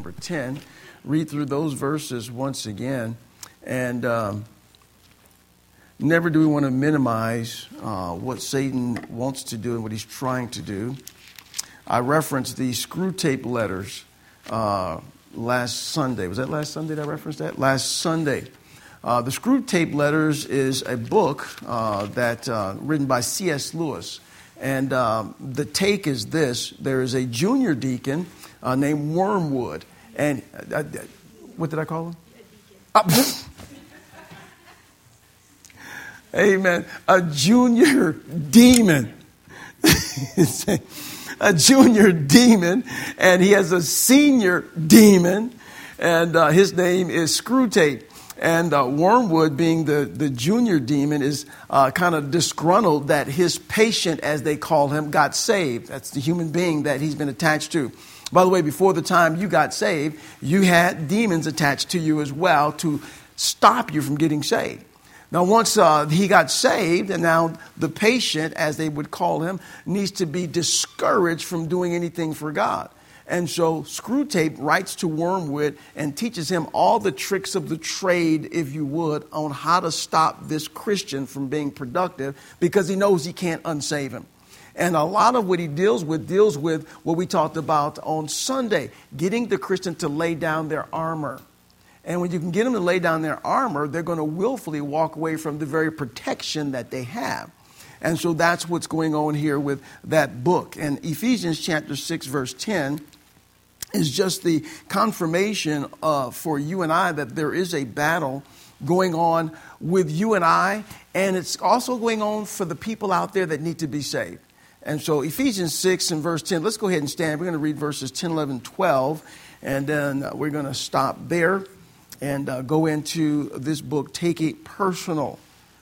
number 10. Read through those verses once again. And never do we want to minimize what Satan wants to do and what he's trying to do. I referenced the screw tape letters last Sunday. Was that last Sunday that I referenced that? Last Sunday. The Screw Tape Letters is a book that written by C.S. Lewis. And the take is this. There is a junior deacon named Wormwood. And what did I call him? Amen. A junior demon. A junior demon. And he has a senior demon. And his name is Screw Tape. And Wormwood, being the junior demon, is kind of disgruntled that his patient, as they call him, got saved. That's the human being that he's been attached to. By the way, before the time you got saved, you had demons attached to you as well to stop you from getting saved. Now, once he got saved, and now the patient, as they would call him, needs to be discouraged from doing anything for God. And so Screw Tape writes to Wormwood and teaches him all the tricks of the trade, if you would, on how to stop this Christian from being productive, because he knows he can't unsave him. And a lot of what he deals with what we talked about on Sunday, getting the Christian to lay down their armor. And when you can get them to lay down their armor, they're going to willfully walk away from the very protection that they have. And so that's what's going on here with that book. And Ephesians chapter 6, verse 10 is just the confirmation for you and I that there is a battle going on with you and I. And it's also going on for the people out there that need to be saved. And so Ephesians 6 and verse 10, let's go ahead and stand. We're going to read verses 10, 11, 12. And then we're going to stop there and go into this book, Take It Personally.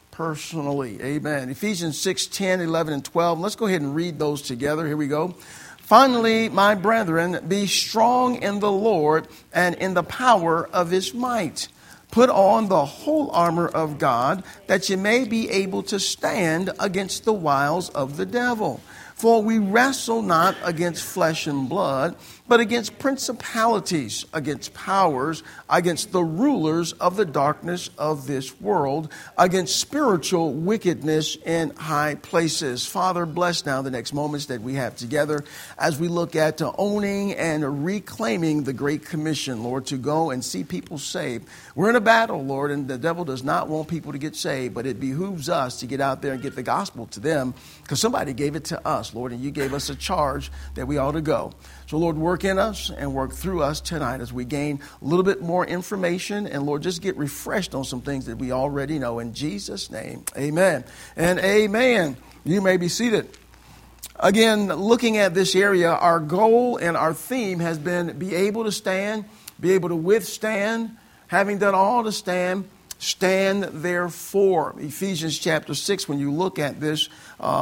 Amen. Ephesians 6, 10, 11, and 12. Let's go ahead and read those together. Here we go. Finally, my brethren, be strong in the Lord and in the power of his might. Put on the whole armor of God, that you may be able to stand against the wiles of the devil. For we wrestle not against flesh and blood, but against principalities, against powers, against the rulers of the darkness of this world, against spiritual wickedness in high places. Father, bless now the next moments that we have together as we look at owning and reclaiming the Great Commission, Lord, to go and see people saved. We're in a battle, Lord, and the devil does not want people to get saved, but it behooves us to get out there and get the gospel to them, because somebody gave it to us, Lord, and you gave us a charge that we ought to go. So, Lord, work in us and work through us tonight as we gain a little bit more information. And, Lord, just get refreshed on some things that we already know. In Jesus' name, amen and amen. You may be seated. Again, looking at this area, our goal and our theme has been be able to stand, be able to withstand, having done all to stand, stand therefore. Ephesians chapter 6, when you look at this,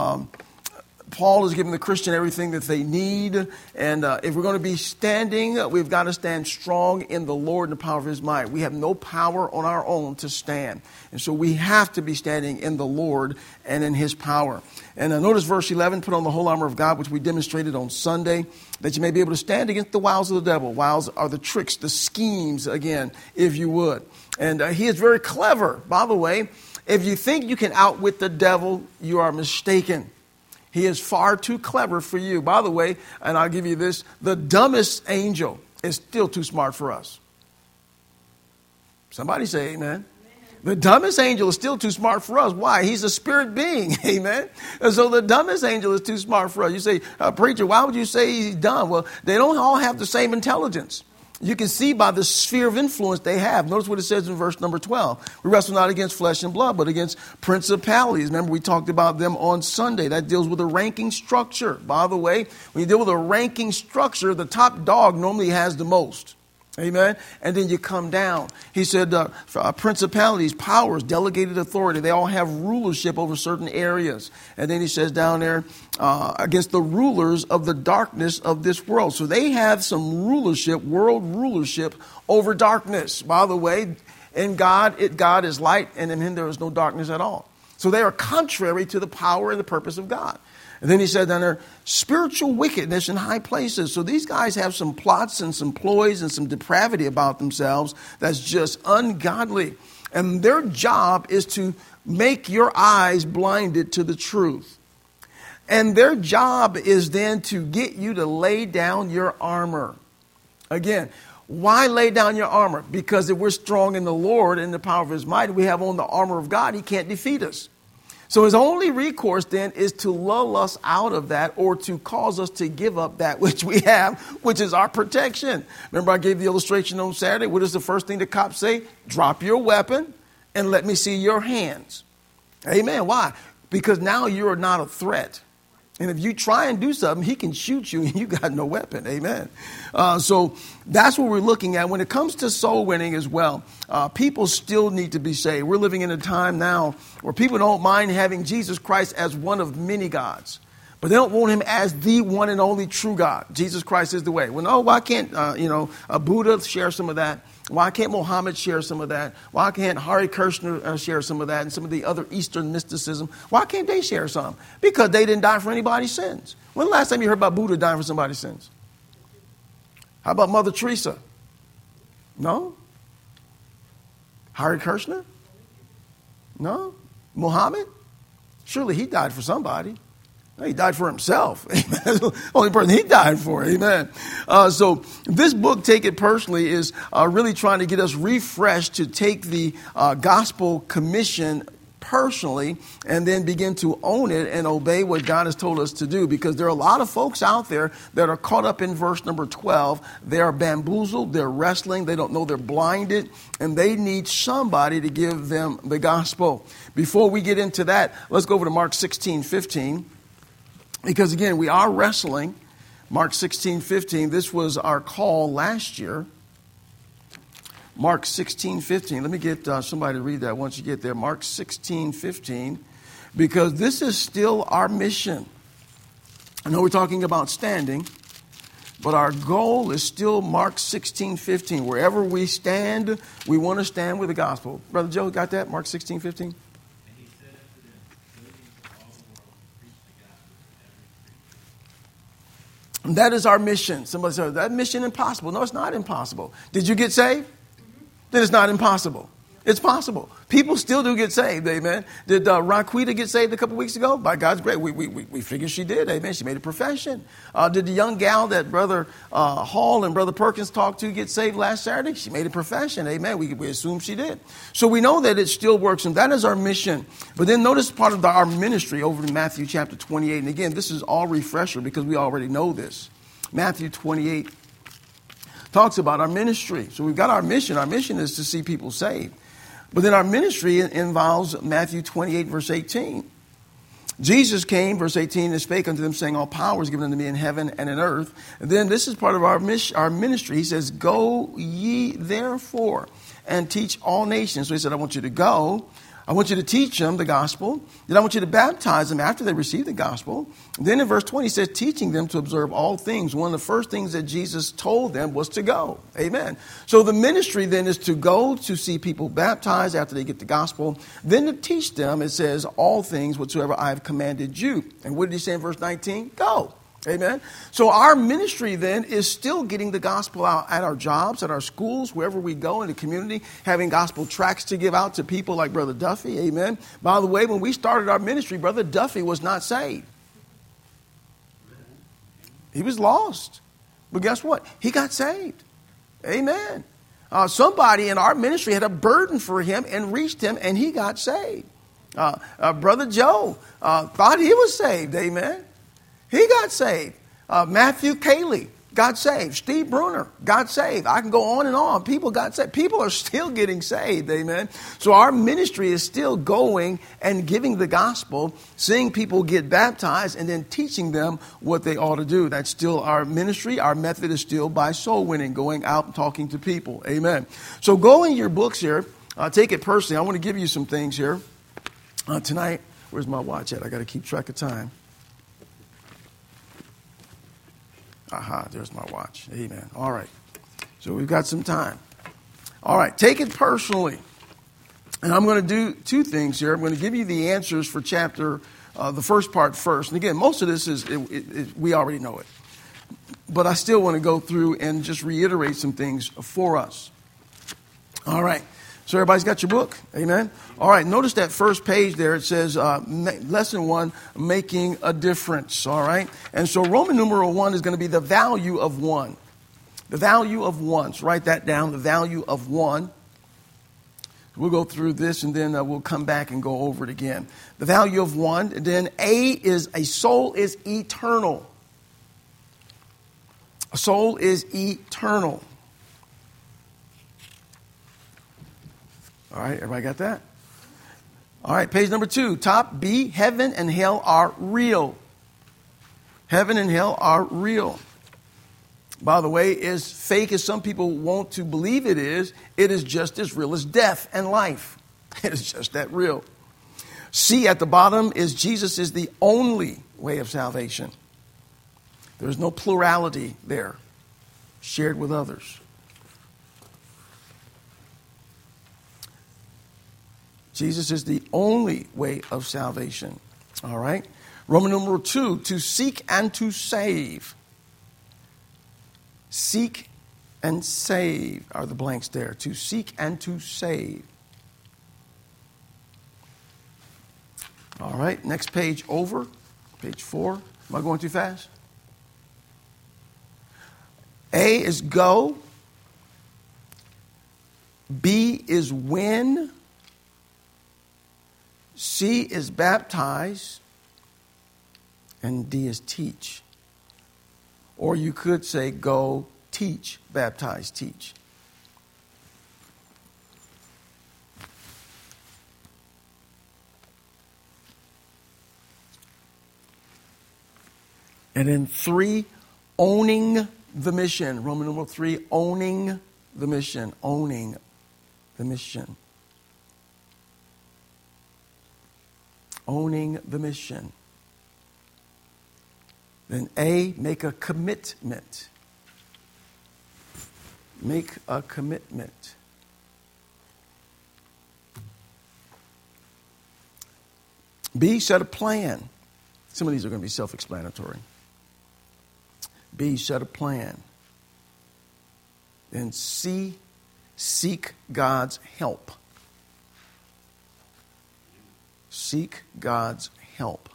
Paul is giving the Christian everything that they need. And if we're going to be standing, we've got to stand strong in the Lord and the power of his might. We have no power on our own to stand. And so we have to be standing in the Lord and in his power. And notice verse 11, put on the whole armor of God, which we demonstrated on Sunday, that you may be able to stand against the wiles of the devil. Wiles are the tricks, the schemes, again, if you would. And he is very clever. By the way, if you think you can outwit the devil, you are mistaken. He is far too clever for you. By the way, and I'll give you this, the dumbest angel is still too smart for us. Somebody say amen. The dumbest angel is still too smart for us. Why? He's a spirit being. Amen. And so the dumbest angel is too smart for us. You say, preacher, why would you say he's dumb? Well, they don't all have the same intelligence. You can see by the sphere of influence they have. Notice what it says in verse number 12. We wrestle not against flesh and blood, but against principalities. Remember, we talked about them on Sunday. That deals with a ranking structure. By the way, when you deal with a ranking structure, the top dog normally has the most. Amen. And then you come down. He said principalities, powers, delegated authority. They all have rulership over certain areas. And then he says down there against the rulers of the darkness of this world. So they have some rulership, world rulership over darkness. By the way, in God is light, and in him there is no darkness at all. So they are contrary to the power and the purpose of God. And then he said down there, spiritual wickedness in high places. So these guys have some plots and some ploys and some depravity about themselves that's just ungodly. And their job is to make your eyes blinded to the truth. And their job is then to get you to lay down your armor. Again, why lay down your armor? Because if we're strong in the Lord and the power of his might, we have on the armor of God, he can't defeat us. So his only recourse then is to lull us out of that or to cause us to give up that which we have, which is our protection. Remember I gave the illustration on Saturday. What is the first thing the cops say? Drop your weapon and let me see your hands. Amen. Why? Because now you're not a threat. And if you try and do something, he can shoot you and you got no weapon. Amen. So that's what we're looking at. When it comes to soul winning as well, people still need to be saved. We're living in a time now where people don't mind having Jesus Christ as one of many gods. But they don't want him as the one and only true God. Jesus Christ is the way. Well, no, why can't, Buddha share some of that? Why can't Muhammad share some of that? Why can't Hare Krishna share some of that and some of the other Eastern mysticism? Why can't they share some? Because they didn't die for anybody's sins. When the last time you heard about Buddha dying for somebody's sins? How about Mother Teresa? No? Hare Krishna? No? Muhammad? Surely he died for somebody. He died for himself. Amen. That's the only person he died for. Amen. So this book, Take It Personally, is really trying to get us refreshed to take the gospel commission personally and then begin to own it and obey what God has told us to do. Because there are a lot of folks out there that are caught up in verse number 12. They are bamboozled. They're wrestling. They don't know they're blinded. And they need somebody to give them the gospel. Before we get into that, let's go over to Mark 16:15. Because, again, we are wrestling. Mark 16:15. This was our call last year. Mark 16:15. Let me get somebody to read that once you get there. Mark 16:15. Because this is still our mission. I know we're talking about standing, but our goal is still Mark 16:15. Wherever we stand, we want to stand with the gospel. Brother Joe, got that? Mark 16:15. That is our mission. Somebody said, that mission impossible. No, it's not impossible. Did you get saved? Then it's not impossible. It's possible. People still do get saved, amen. Did Raquita get saved a couple weeks ago? By God's grace, we figure she did, amen. She made a profession. Did the young gal that Brother Hall and Brother Perkins talked to get saved last Saturday? She made a profession, amen. We assume she did. So we know that it still works, and that is our mission. But then notice part of our ministry over in Matthew chapter 28. And again, this is all refresher because we already know this. Matthew 28 talks about our ministry. So we've got our mission. Our mission is to see people saved. But then our ministry involves Matthew 28, verse 18. Jesus came, verse 18, and spake unto them, saying, all power is given unto me in heaven and in earth. And then this is part of our ministry. He says, go ye therefore and teach all nations. So he said, I want you to go. I want you to teach them the gospel. Then I want you to baptize them after they receive the gospel. Then in verse 20, he says, teaching them to observe all things. One of the first things that Jesus told them was to go. Amen. So the ministry then is to go to see people baptized after they get the gospel. Then to teach them, it says, all things whatsoever I have commanded you. And what did he say in verse 19? Go. Amen. So our ministry then is still getting the gospel out at our jobs, at our schools, wherever we go in the community, having gospel tracts to give out to people like Brother Duffy. Amen. By the way, when we started our ministry, Brother Duffy was not saved. He was lost. But guess what? He got saved. Amen. Somebody in our ministry had a burden for him and reached him, and he got saved. Brother Joe thought he was saved. Amen. He got saved. Matthew Cayley got saved. Steve Bruner got saved. I can go on and on. People got saved. People are still getting saved. Amen. So our ministry is still going and giving the gospel, seeing people get baptized, and then teaching them what they ought to do. That's still our ministry. Our method is still by soul winning, going out and talking to people. Amen. So go in your books here. Take it personally. I want to give you some things here tonight. Where's my watch at? I got to keep track of time. Aha, there's my watch. Amen. All right. So we've got some time. All right. Take it personally. And I'm going to do two things here. I'm going to give you the answers for chapter the first part first. And again, most of this we already know it. But I still want to go through and just reiterate some things for us. All right. So everybody's got your book? Amen? All right. Notice that first page there. It says Lesson 1, Making a Difference. All right. And so Roman numeral 1 is going to be the value of one. The value of one. So write that down. The value of one. We'll go through this and then we'll come back and go over it again. The value of one. And then a soul is eternal. A soul is eternal. All right, everybody got that? All right, page number 2. Top B, heaven and hell are real. Heaven and hell are real. By the way, as fake as some people want to believe it is just as real as death and life. It is just that real. C at the bottom is Jesus is the only way of salvation. There's no plurality there, shared with others. Jesus is the only way of salvation. All right? Roman numeral 2, to seek and to save. Seek and save are the blanks there. To seek and to save. All right, next page over. Page 4. Am I going too fast? A is go. B is win. C is baptize. And D is teach. Or you could say go, teach, baptize, teach. And then 3, owning the mission. Roman numeral 3, owning the mission. Owning the mission. Owning the mission. Then A, make a commitment. Make a commitment. B, set a plan. Some of these are going to be self-explanatory. B, set a plan. Then C, seek God's help. Seek God's help.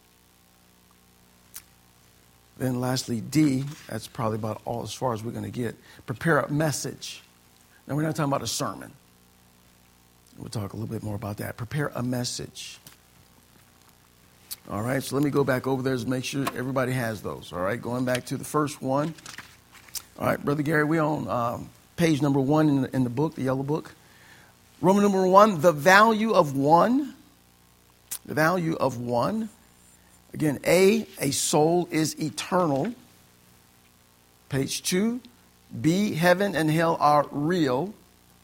Then lastly, D, that's probably about all as far as we're going to get. Prepare a message. Now, we're not talking about a sermon. We'll talk a little bit more about that. Prepare a message. All right, so let me go back over there to make sure everybody has those. All right, going back to the first one. All right, Brother Gary, we're on page number 1 in the book, the yellow book. Roman number 1, the value of one. The value of one. Again, A soul is eternal. Page 2. B, heaven and hell are real.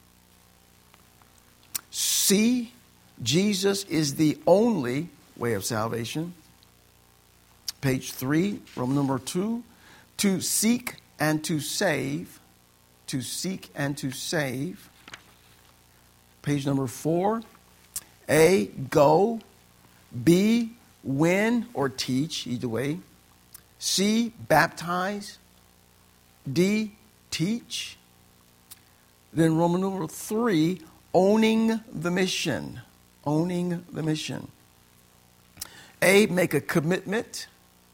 C, Jesus is the only way of salvation. Page 3, Roman number 2. To seek and to save. To seek and to save. Page number 4. A, go. B, win or teach, either way. C, baptize. D, teach. Then Roman numeral 3, owning the mission. Owning the mission. A, make a commitment.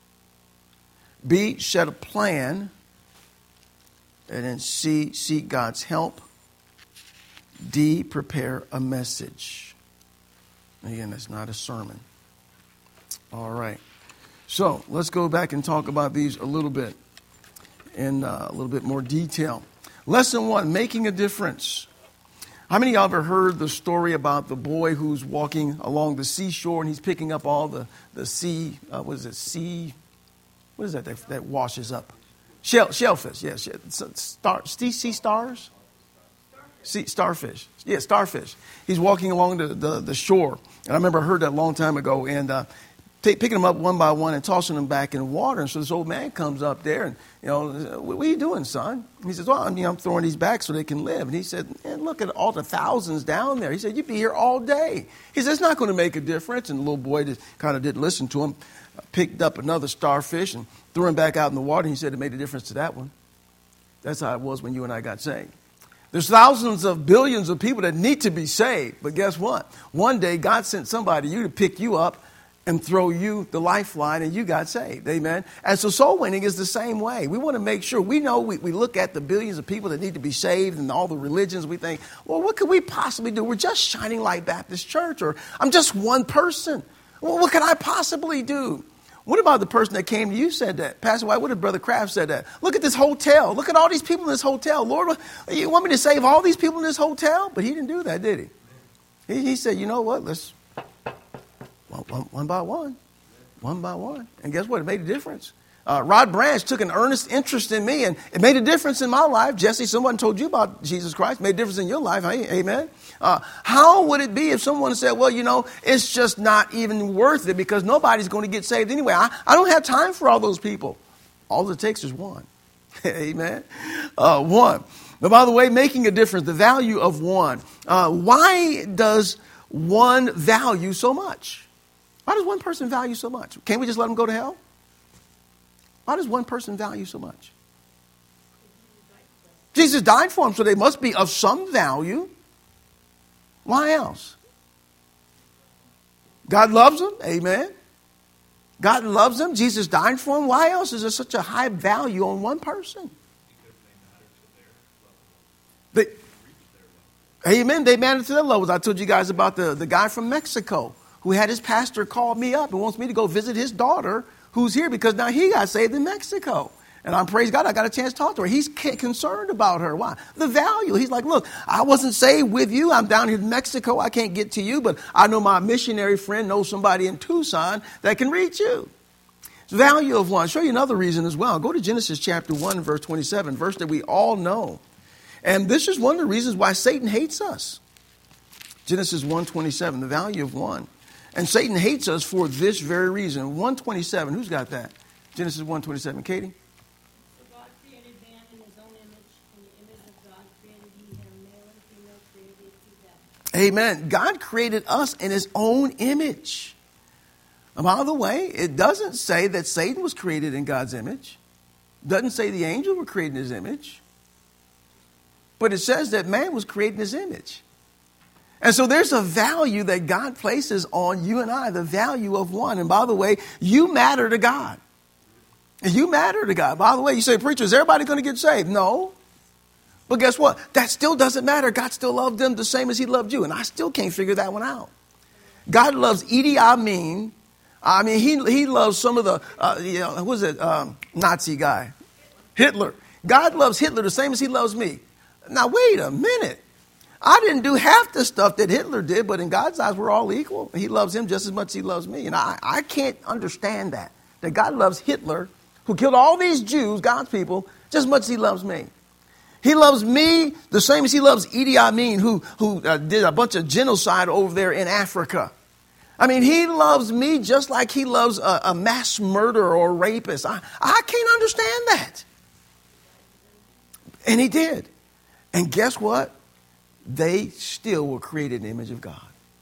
B, set a plan. And then C, seek God's help. D, prepare a message. Again, that's not a sermon. All right. So let's go back and talk about these a little bit in a little bit more detail. Lesson 1, making a difference. How many of y'all ever heard the story about the boy who's walking along the seashore and he's picking up all the sea, what is that that washes up? Shellfish, yes. Sea stars? Starfish. Yeah, starfish. He's walking along the shore. And I remember I heard that a long time ago. And picking them up one by one and tossing them back in the water. And so this old man comes up there and, what are you doing, son? And he says, well, I'm throwing these back so they can live. And he said, man, look at all the thousands down there. He said, you'd be here all day. He said, it's not going to make a difference. And the little boy just kind of didn't listen to him, picked up another starfish and threw him back out in the water. And he said it made a difference to that one. That's how it was when you and I got saved. There's thousands of billions of people that need to be saved. But guess what? One day God sent somebody to pick you up and throw you the lifeline, and you got saved. Amen. And so soul winning is the same way. We want to make sure, we know we look at the billions of people that need to be saved and all the religions. We think, well, what could we possibly do? We're just Shining Light Baptist Church, or I'm just one person. Well, what can I possibly do? What about the person that came to you said that? Pastor White, what if Brother Kraft said that? Look at this hotel. Look at all these people in this hotel. Lord, you want me to save all these people in this hotel? But he didn't do that, did he? He said, you know what? Let's one by one. And guess what? It made a difference. Rod Branch took an earnest interest in me, and it made a difference in my life. Jesse, someone told you about Jesus Christ, made a difference in your life. Amen. How would it be if someone said, well, it's just not even worth it because nobody's going to get saved anyway. I don't have time for all those people. All it takes is one. Amen. One. But by the way, making a difference, the value of one. Why does one value so much? Why does one person value so much? Can't we just let them go to hell? Why does one person value so much? Jesus died for them, so they must be of some value. Why else? God loves them. Amen. God loves them. Jesus died for them. Why else is there such a high value on one person? Amen. They matter to their levels. I told you guys about the guy from Mexico who had his pastor call me up and wants me to go visit his daughter who's here because now he got saved in Mexico. And I'm praise God, I got a chance to talk to her. He's concerned about her. Why? The value. He's like, look, I wasn't saved with you. I'm down here in Mexico. I can't get to you, but I know my missionary friend knows somebody in Tucson that can reach you. It's the value of one. I'll show you another reason as well. Go to Genesis chapter 1, verse 27, verse that we all know. And this is one of the reasons why Satan hates us. Genesis 1:27, the value of one. And Satan hates us for this very reason. 1:27, who's got that? Genesis 1:27, Katie? For God created man in his own image. In the image of God created he him, male and female created he them. Amen. God created us in his own image. And by the way, it doesn't say that Satan was created in God's image. It doesn't say the angels were created in his image. But it says that man was created in his image. And so there's a value that God places on you and I, the value of one. And by the way, you matter to God. You matter to God. By the way, you say, preacher, is everybody going to get saved? No. But guess what? That still doesn't matter. God still loved them the same as he loved you. And I still can't figure that one out. God loves Idi Amin. I mean, he loves some of the, who was it, Nazi guy? Hitler. God loves Hitler the same as he loves me. Now, wait a minute. I didn't do half the stuff that Hitler did, but in God's eyes, we're all equal. He loves him just as much as he loves me. And I can't understand that God loves Hitler, who killed all these Jews, God's people, just as much as he loves me. He loves me the same as he loves Idi Amin, who did a bunch of genocide over there in Africa. I mean, he loves me just like he loves a mass murderer or rapist. I can't understand that. And he did. And guess what? They still were created in the image of God.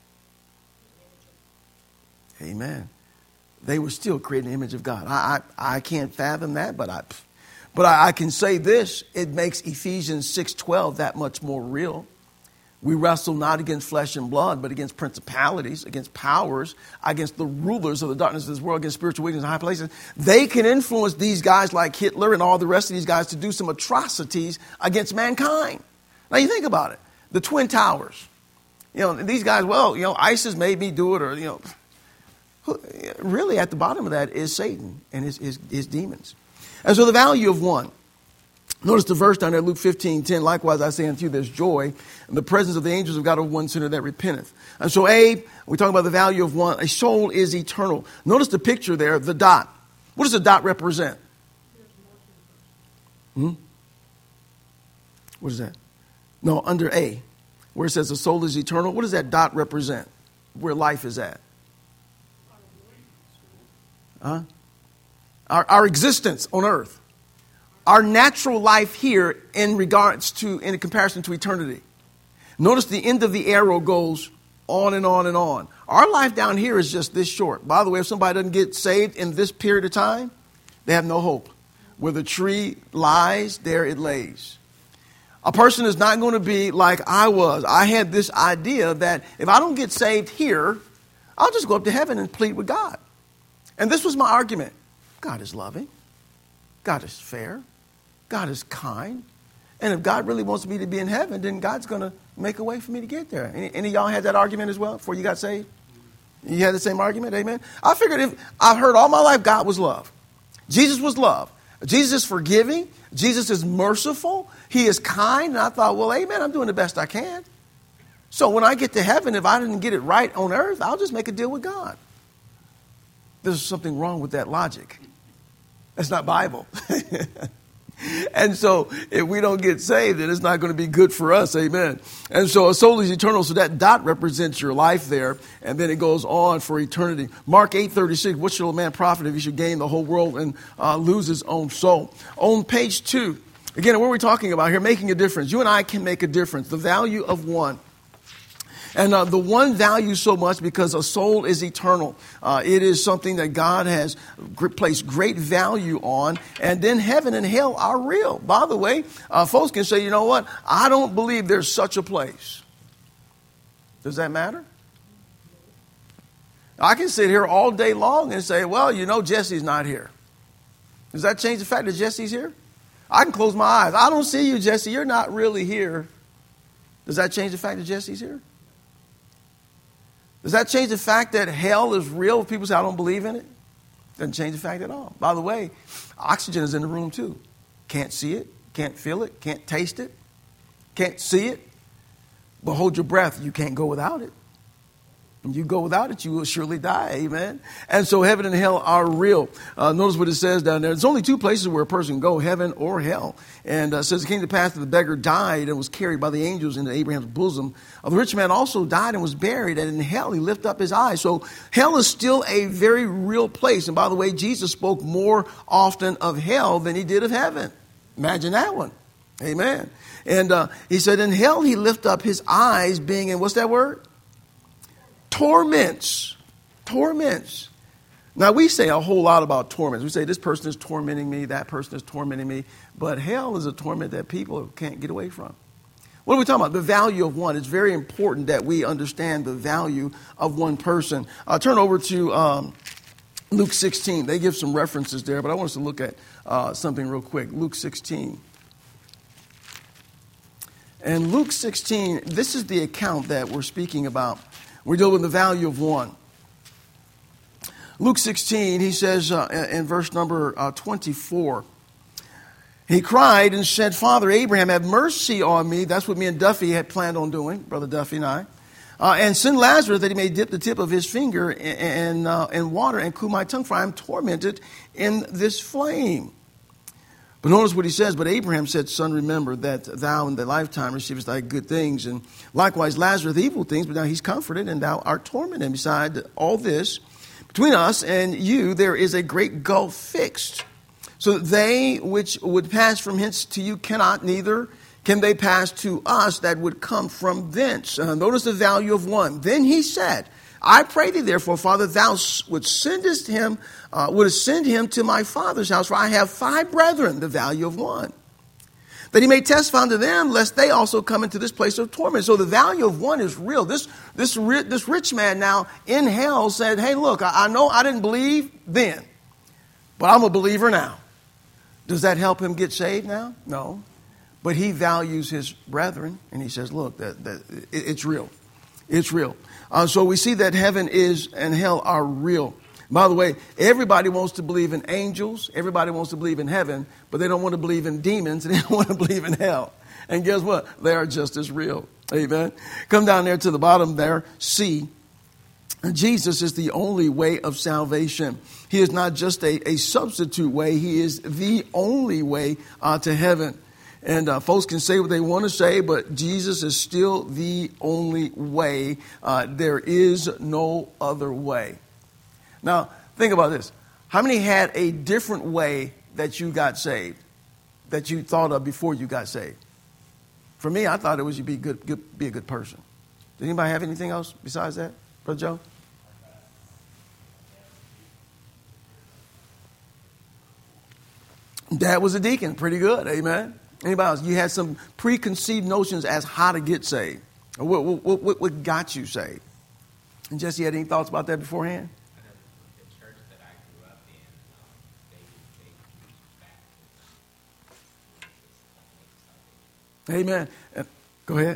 Amen. They were still created in the image of God. I can't fathom that, but I can say this. It makes Ephesians 6:12 that much more real. We wrestle not against flesh and blood, but against principalities, against powers, against the rulers of the darkness of this world, against spiritual wickedness in high places. They can influence these guys like Hitler and all the rest of these guys to do some atrocities against mankind. Now you think about it. The Twin Towers. These guys, ISIS made me do it, or, really at the bottom of that is Satan and his demons. And so the value of one. Notice the verse down there, Luke 15:10. Likewise, I say unto you, there's joy in the presence of the angels of God over one sinner that repenteth. And so, we talk about the value of one. A soul is eternal. Notice the picture there, the dot. What does the dot represent? What is that? No, under A, where it says the soul is eternal. What does that dot represent? Where life is at? Our existence on earth. Our natural life here in comparison to eternity. Notice the end of the arrow goes on and on and on. Our life down here is just this short. By the way, if somebody doesn't get saved in this period of time, they have no hope. Where the tree lies, there it lays. A person is not going to be like I was. I had this idea that if I don't get saved here, I'll just go up to heaven and plead with God. And this was my argument. God is loving. God is fair. God is kind. And if God really wants me to be in heaven, then God's going to make a way for me to get there. Any of y'all had that argument as well before you got saved? You had the same argument? Amen? I figured I've heard all my life God was love. Jesus was love. Jesus is forgiving. Jesus is merciful. He is kind. And I thought, well, amen, I'm doing the best I can. So when I get to heaven, if I didn't get it right on earth, I'll just make a deal with God. There's something wrong with that logic. That's not Bible. And so if we don't get saved, then it's not going to be good for us. Amen. And so a soul is eternal. So that dot represents your life there. And then it goes on for eternity. Mark 8:36. What shall a man profit if he should gain the whole world and lose his own soul? On page 2, again, what are we talking about here? Making a difference. You and I can make a difference. The value of one. And the one values so much because a soul is eternal. It is something that God has placed great value on. And then heaven and hell are real. By the way, folks can say, you know what? I don't believe there's such a place. Does that matter? I can sit here all day long and say, well, you know, Jesse's not here. Does that change the fact that Jesse's here? I can close my eyes. I don't see you, Jesse. You're not really here. Does that change the fact that Jesse's here? Does that change the fact that hell is real? If people say, I don't believe in it. Doesn't change the fact at all. By the way, oxygen is in the room too. Can't see it, can't feel it, can't taste it, can't see it. But hold your breath. You can't go without it. When you go without it, you will surely die. Amen. And so heaven and hell are real. Notice what it says down there. There's only two places where a person can go, heaven or hell. And it says it came to pass that the beggar died and was carried by the angels into Abraham's bosom. The rich man also died and was buried. And in hell, he lifted up his eyes. So hell is still a very real place. And by the way, Jesus spoke more often of hell than he did of heaven. Imagine that one. Amen. And he said, in hell, he lifted up his eyes being in, what's that word? Torments. Torments. Now, we say a whole lot about torments. We say this person is tormenting me, that person is tormenting me. But hell is a torment that people can't get away from. What are we talking about? The value of one. It's very important that we understand the value of one person. Turn over to Luke 16. They give some references there, but I want us to look at something real quick. Luke 16. And Luke 16, this is the account that we're speaking about. We're dealing with the value of one. Luke 16, he says in verse number 24, he cried and said, Father Abraham, have mercy on me. That's what me and Duffy had planned on doing, Brother Duffy and I. And send Lazarus that he may dip the tip of his finger in water and cool my tongue, for I am tormented in this flame. But notice what he says. But Abraham said, Son, remember that thou in thy lifetime receivest thy good things, and likewise Lazarus evil things, but now he's comforted, and thou art tormented. And beside all this, between us and you there is a great gulf fixed, so that they which would pass from hence to you cannot, neither can they pass to us that would come from thence. Notice the value of one. Then he said, I pray thee, therefore, Father, thou wouldst send him to my father's house, for I have 5 brethren, the value of one, that he may testify unto them, lest they also come into this place of torment. So the value of one is real. This rich man now in hell said, hey, look, I know I didn't believe then, but I'm a believer now. Does that help him get saved now? No. But he values his brethren, and he says, look, it's real. It's real. So we see that heaven and hell are real. By the way, everybody wants to believe in angels. Everybody wants to believe in heaven, but they don't want to believe in demons, and they don't want to believe in hell. And guess what? They are just as real. Amen. Come down there to the bottom there. C. Jesus is the only way of salvation. He is not just a substitute way. He is the only way to heaven. And folks can say what they want to say, but Jesus is still the only way. There is no other way. Now, think about this. How many had a different way that you got saved, that you thought of before you got saved? For me, I thought it was you be a good person. Does anybody have anything else besides that, Brother Joe? Dad was a deacon. Pretty good. Amen. Anybody else? You had some preconceived notions as how to get saved. What got you saved? And Jesse, had any thoughts about that beforehand? The church that I grew up in, they use Amen. Go ahead.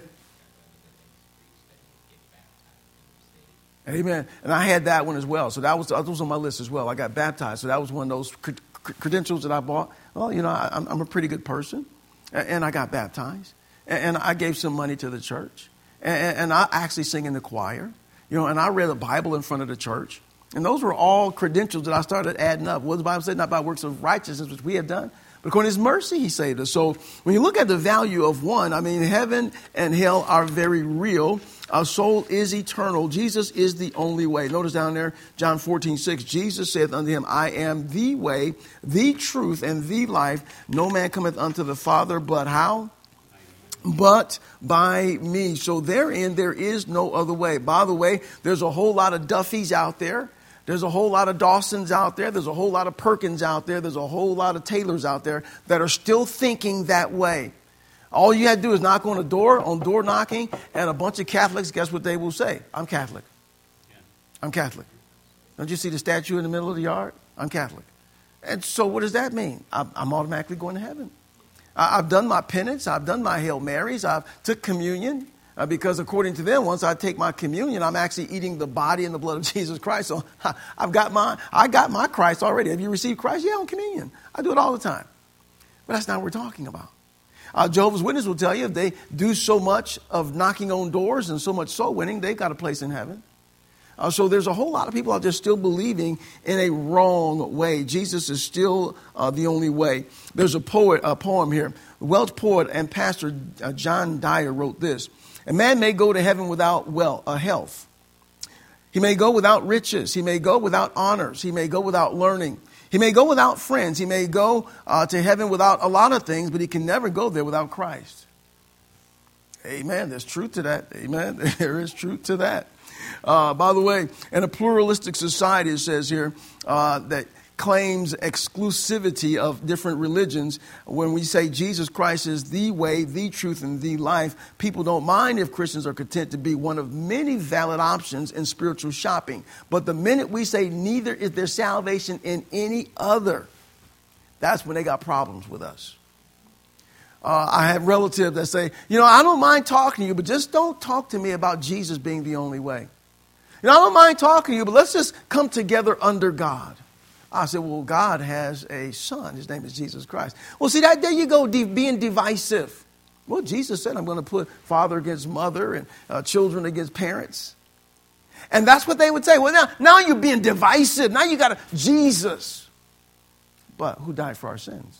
Amen. And I had that one as well. So that was on my list as well. I got baptized. So that was one of those credentials that I bought. Well, I'm a pretty good person. And I got baptized. And I gave some money to the church. And I actually sing in the choir. And I read a Bible in front of the church. And those were all credentials that I started adding up. What the Bible said, not by works of righteousness, which we have done, but according to his mercy, he saved us. So when you look at the value of one, I mean, heaven and hell are very real. Our soul is eternal. Jesus is the only way. Notice down there, John 14:6, Jesus saith unto him, I am the way, the truth, and the life. No man cometh unto the Father, but how? But by me. So therein there is no other way. By the way, there's a whole lot of Duffys out there. There's a whole lot of Dawsons out there. There's a whole lot of Perkins out there. There's a whole lot of Taylors out there that are still thinking that way. All you have to do is knock on door knocking, and a bunch of Catholics, guess what they will say? I'm Catholic. I'm Catholic. Don't you see the statue in the middle of the yard? I'm Catholic. And so what does that mean? I'm automatically going to heaven. I've done my penance. I've done my Hail Marys. I've took communion. Because according to them, once I take my communion, I'm actually eating the body and the blood of Jesus Christ. So I got my Christ already. Have you received Christ? Yeah, on communion. I do it all the time. But that's not what we're talking about. Jehovah's Witnesses will tell you if they do so much of knocking on doors and so much soul winning, they've got a place in heaven. So there's a whole lot of people out there still believing in a wrong way. Jesus is still the only way. There's a poem here. Welsh poet and pastor John Dyer wrote this. A man may go to heaven without health. He may go without riches. He may go without honors. He may go without learning. He may go without friends. He may go to heaven without a lot of things, but he can never go there without Christ. Amen. There's truth to that. Amen. There is truth to that. By the way, in a pluralistic society, it says here that claims exclusivity of different religions. When we say Jesus Christ is the way, the truth, and the life, people don't mind if Christians are content to be one of many valid options in spiritual shopping. But the minute we say neither is there salvation in any other, that's when they got problems with us. I have relatives that say, I don't mind talking to you, but just don't talk to me about Jesus being the only way. I don't mind talking to you, but let's just come together under God. I said, well, God has a son. His name is Jesus Christ. Well, see, there you go, being divisive. Well, Jesus said, I'm going to put father against mother and children against parents. And that's what they would say. Well, now you're being divisive. Now you got Jesus. But who died for our sins?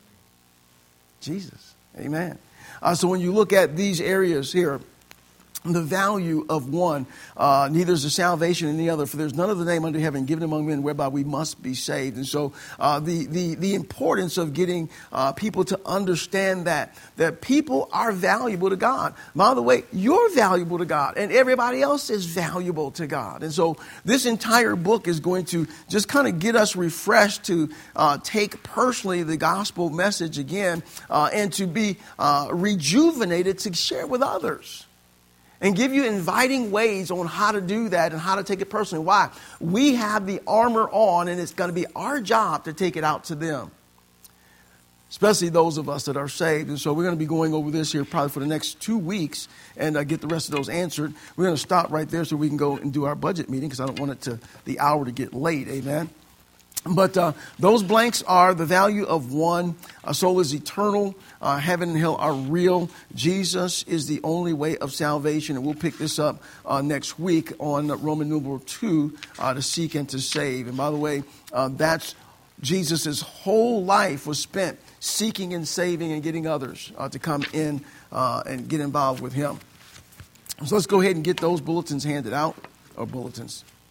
Jesus. Amen. So when you look at these areas here, the value of one, neither is there salvation in the other, for there's none of the name under heaven given among men whereby we must be saved. And so the importance of getting people to understand that people are valuable to God. By the way, you're valuable to God, and everybody else is valuable to God. And so this entire book is going to just kind of get us refreshed to take personally the gospel message again and to be rejuvenated to share with others. And give you inviting ways on how to do that and how to take it personally. Why? We have the armor on, and it's going to be our job to take it out to them. Especially those of us that are saved. And so we're going to be going over this here probably for the next 2 weeks and get the rest of those answered. We're going to stop right there so we can go and do our budget meeting because I don't want the hour to get late. Amen. But those blanks are the value of one. A soul is eternal. Heaven and hell are real. Jesus is the only way of salvation. And we'll pick this up next week on Roman numeral 2, to seek and to save. And by the way, that's Jesus' whole life was spent seeking and saving and getting others to come in and get involved with him. So let's go ahead and get those bulletins handed out, or bulletins.